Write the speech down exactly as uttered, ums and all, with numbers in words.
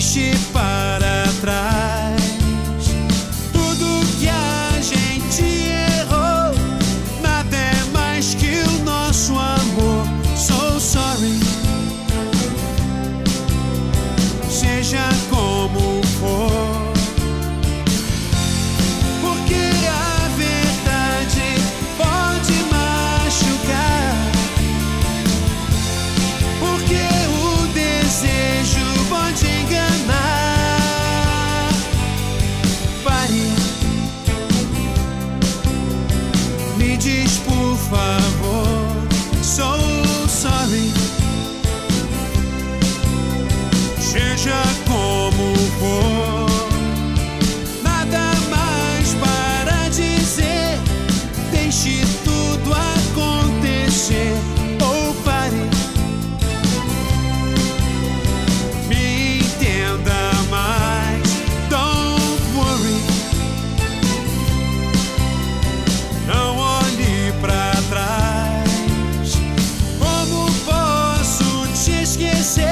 deixe para trás tudo que a gente errou. Nada é mais que o nosso amor. So sorry. Seja como for, porque a verdade pode machucar, porque o desejo pode enganar. Pare, me diz por favor, so sorry. Seja como for, nada mais para dizer. Deixe tudo acontecer ou pare. Me entenda mais, don't worry. Não olhe pra trás. Como posso te esquecer?